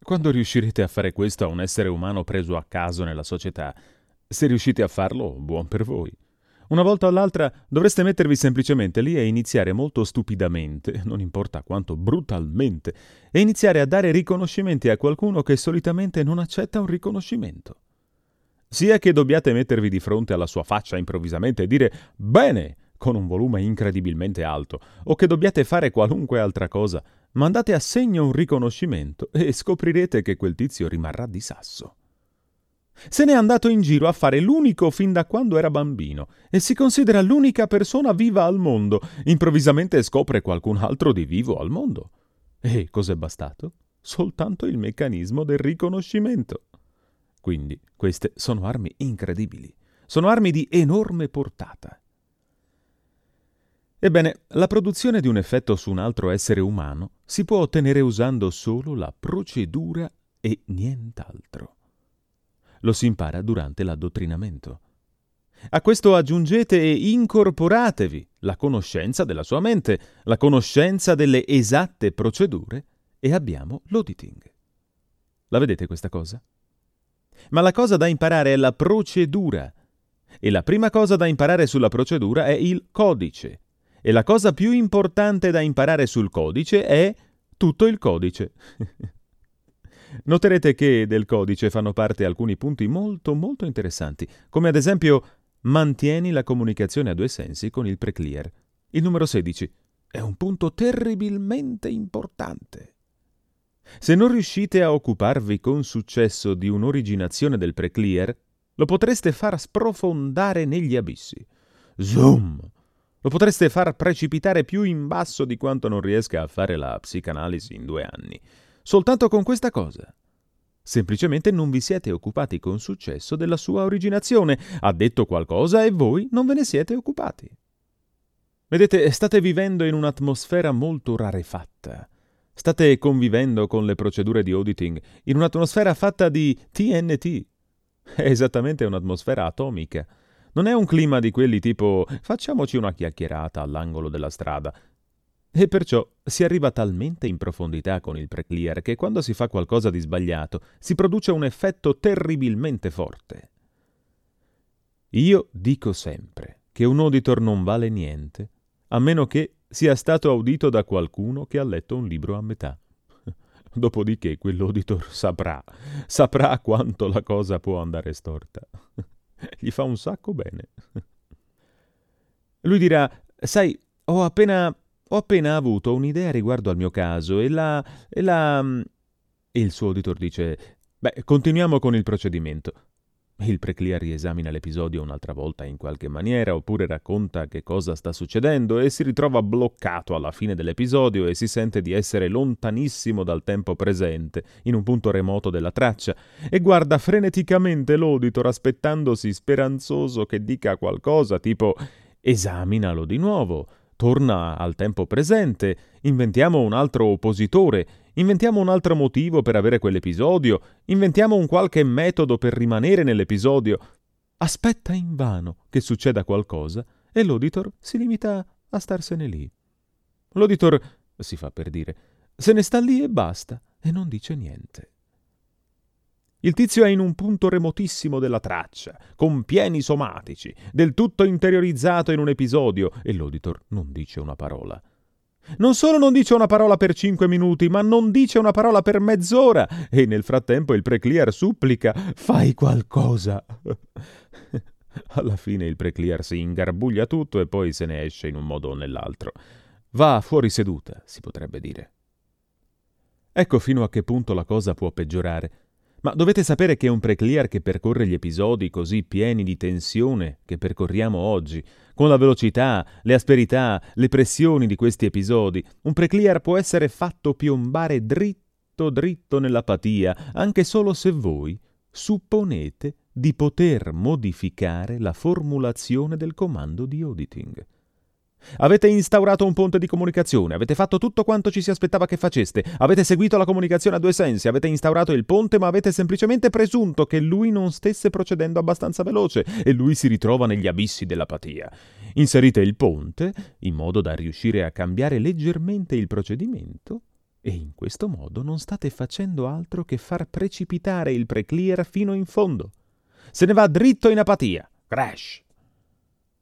Quando riuscirete a fare questo a un essere umano preso a caso nella società, se riuscite a farlo, buon per voi. Una volta o l'altra dovreste mettervi semplicemente lì e iniziare molto stupidamente, non importa quanto brutalmente, e iniziare a dare riconoscimenti a qualcuno che solitamente non accetta un riconoscimento. Sia che dobbiate mettervi di fronte alla sua faccia improvvisamente e dire «Bene!» con un volume incredibilmente alto, o che dobbiate fare qualunque altra cosa, mandate a segno un riconoscimento e scoprirete che quel tizio rimarrà di sasso. Se n'è andato in giro a fare l'unico fin da quando era bambino e si considera l'unica persona viva al mondo. Improvvisamente scopre qualcun altro di vivo al mondo. E cos'è bastato? Soltanto il meccanismo del riconoscimento. Quindi queste sono armi incredibili, sono armi di enorme portata. Ebbene, la produzione di un effetto su un altro essere umano si può ottenere usando solo la procedura e nient'altro. Lo si impara durante l'addottrinamento. A questo aggiungete e incorporatevi la conoscenza della sua mente, la conoscenza delle esatte procedure e abbiamo l'auditing. La vedete questa cosa? Ma la cosa da imparare è la procedura e la prima cosa da imparare sulla procedura è il codice e la cosa più importante da imparare sul codice è tutto il codice. Noterete che del codice fanno parte alcuni punti molto molto interessanti, come ad esempio mantieni la comunicazione a due sensi con il preclear. Il numero 16 è un punto terribilmente importante. Se non riuscite a occuparvi con successo di un'originazione del preclear, lo potreste far sprofondare negli abissi. Zoom! Lo potreste far precipitare più in basso di quanto non riesca a fare la psicanalisi in 2 anni. Soltanto con questa cosa. Semplicemente non vi siete occupati con successo della sua originazione. Ha detto qualcosa e voi non ve ne siete occupati. Vedete, state vivendo in un'atmosfera molto rarefatta. State convivendo con le procedure di auditing in un'atmosfera fatta di TNT. È esattamente un'atmosfera atomica. Non è un clima di quelli tipo facciamoci una chiacchierata all'angolo della strada. E perciò si arriva talmente in profondità con il preclear che quando si fa qualcosa di sbagliato si produce un effetto terribilmente forte. Io dico sempre che un auditor non vale niente a meno che sia stato audito da qualcuno che ha letto un libro a metà. Dopodiché quell'auditor saprà quanto la cosa può andare storta. Gli fa un sacco bene. Lui dirà, sai, ho appena avuto un'idea riguardo al mio caso e il suo auditor dice, beh, continuiamo con il procedimento. Il preclear riesamina l'episodio un'altra volta in qualche maniera, oppure racconta che cosa sta succedendo e si ritrova bloccato alla fine dell'episodio e si sente di essere lontanissimo dal tempo presente, in un punto remoto della traccia, e guarda freneticamente l'auditor aspettandosi speranzoso che dica qualcosa, tipo «Esaminalo di nuovo», torna al tempo presente, inventiamo un altro oppositore, inventiamo un altro motivo per avere quell'episodio, inventiamo un qualche metodo per rimanere nell'episodio. Aspetta invano che succeda qualcosa e l'auditor si limita a starsene lì. L'auditor, si fa per dire, se ne sta lì e basta e non dice niente. Il tizio è in un punto remotissimo della traccia, con pieni somatici, del tutto interiorizzato in un episodio, e l'auditor non dice una parola. Non solo non dice una parola per 5 minuti, ma non dice una parola per mezz'ora, e nel frattempo il preclear supplica «Fai qualcosa!». Alla fine il preclear si ingarbuglia tutto e poi se ne esce in un modo o nell'altro. Va fuori seduta, si potrebbe dire. Ecco fino a che punto la cosa può peggiorare. Ma dovete sapere che un preclear che percorre gli episodi così pieni di tensione che percorriamo oggi, con la velocità, le asperità, le pressioni di questi episodi, un preclear può essere fatto piombare dritto nell'apatia, anche solo se voi supponete di poter modificare la formulazione del comando di auditing. Avete instaurato un ponte di comunicazione, avete fatto tutto quanto ci si aspettava che faceste, avete seguito la comunicazione a due sensi, avete instaurato il ponte, ma avete semplicemente presunto che lui non stesse procedendo abbastanza veloce e lui si ritrova negli abissi dell'apatia. Inserite il ponte, in modo da riuscire a cambiare leggermente il procedimento, E in questo modo non state facendo altro che far precipitare il preclear fino in fondo. Se ne va dritto in apatia. Crash!